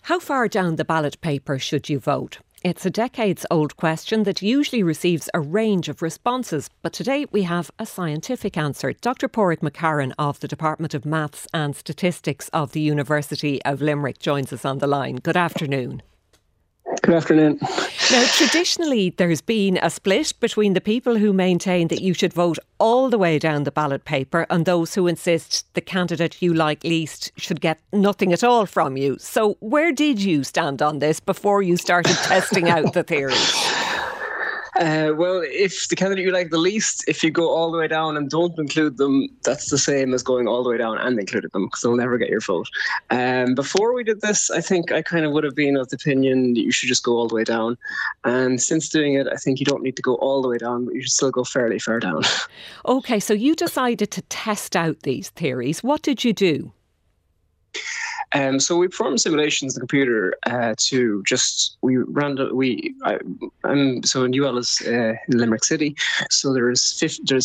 How far down the ballot paper should you vote? It's a decades-old question that usually receives a range of responses, but today we have a scientific answer. Dr. Pádraig McCarron of the Department of Maths and Statistics of the University of Limerick joins us on the line. Good afternoon. Good afternoon. Now, traditionally, there's been a split between the people who maintain that you should vote all the way down the ballot paper and those who insist the candidate you like least should get nothing at all from you. So where did you stand on this before you started testing out the theories? Well, if the candidate you like the least, if you go all the way down and don't include them, that's the same as going all the way down and included them, because they'll never get your vote. Before we did this, I think I kind of would have been of the opinion that you should just go all the way down. And since doing it, I think you don't need to go all the way down, but you should still go fairly far down. OK, so you decided to test out these theories. What did you do? So we performed simulations in the computer so UL is in Limerick City. So there's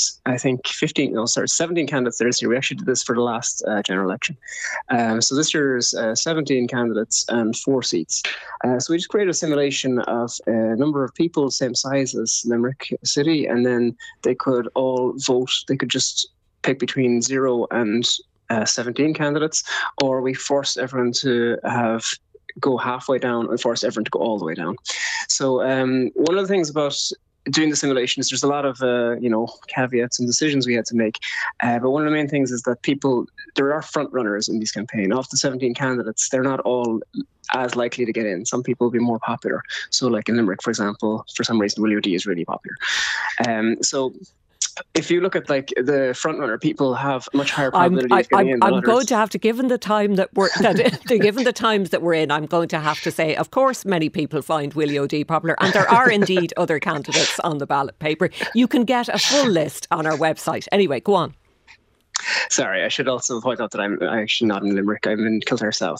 17 candidates there this year. We actually did this for the last general election. So this year's 17 candidates and 4 seats. So we just created a simulation of a number of people, same size as Limerick City, and then they could all vote. They could just pick between 0 and 17 candidates, or we force everyone to go halfway down and force everyone to go all the way down. So one of the things about doing the simulation is there's a lot of caveats and decisions we had to make, but one of the main things is that there are front runners in this campaign. Of the 17 candidates, they're not all as likely to get in. Some people will be more popular. So like in Limerick, for example, for some reason Willie O'D is really popular. So if you look at like the front runner, people have much higher probability of getting in. I'm going to have to, given the time given the times that we're in, I'm going to have to say, of course, many people find Willie O'D popular, and there are indeed other candidates on the ballot paper. You can get a full list on our website. Anyway, go on. Sorry, I should also point out that I'm actually not in Limerick. I'm in Kildare South.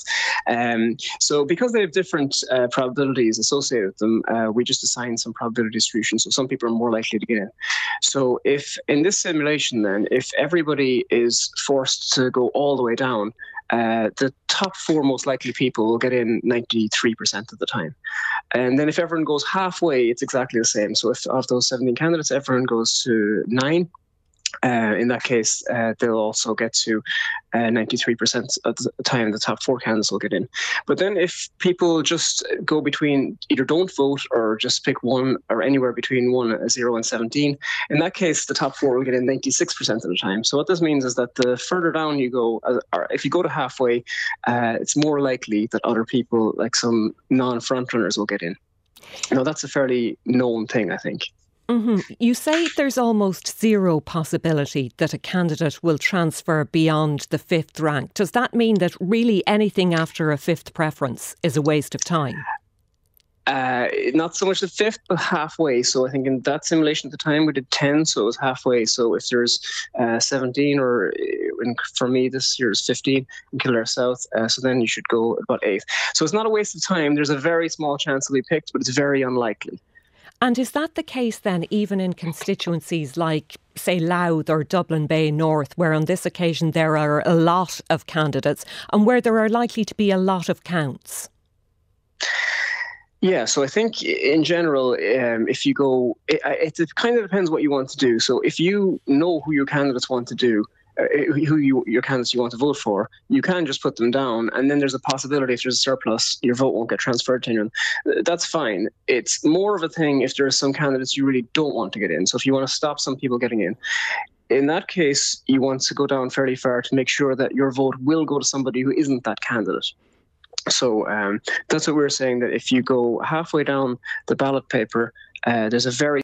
So because they have different probabilities associated with them, we just assign some probability distribution. So some people are more likely to get in. So if in this simulation then, if everybody is forced to go all the way down, the top 4 most likely people will get in 93% of the time. And then if everyone goes halfway, it's exactly the same. So if of those 17 candidates, everyone goes to 9, in that case, they'll also get to 93% of the time the top 4 candidates will get in. But then if people just go between either don't vote or just pick one or anywhere between 0 and 17, in that case, the top 4 will get in 96% of the time. So what this means is that the further down you go, or if you go to halfway, it's more likely that other people, like some non-front runners, will get in. That's a fairly known thing, I think. Mm-hmm. You say there's almost zero possibility that a candidate will transfer beyond the 5th rank. Does that mean that really anything after a 5th preference is a waste of time? Not so much the 5th, but halfway. So I think in that simulation at the time we did 10, so it was halfway. So if there's 17, or for me this year is 15 in Kildare South, so then you should go about 8th. So it's not a waste of time. There's a very small chance it'll be picked, but it's very unlikely. And is that the case then even in constituencies like, say, Louth or Dublin Bay North, where on this occasion there are a lot of candidates and where there are likely to be a lot of counts? Yeah, so I think in general, if you go, it kind of depends what you want to do. So if you know who your candidates want to do, your candidates you want to vote for, you can just put them down, and then there's a possibility if there's a surplus, your vote won't get transferred to anyone. That's fine. It's more of a thing if there are some candidates you really don't want to get in. So if you want to stop some people getting in that case, you want to go down fairly far to make sure that your vote will go to somebody who isn't that candidate. So that's what we're saying, that if you go halfway down the ballot paper, there's a very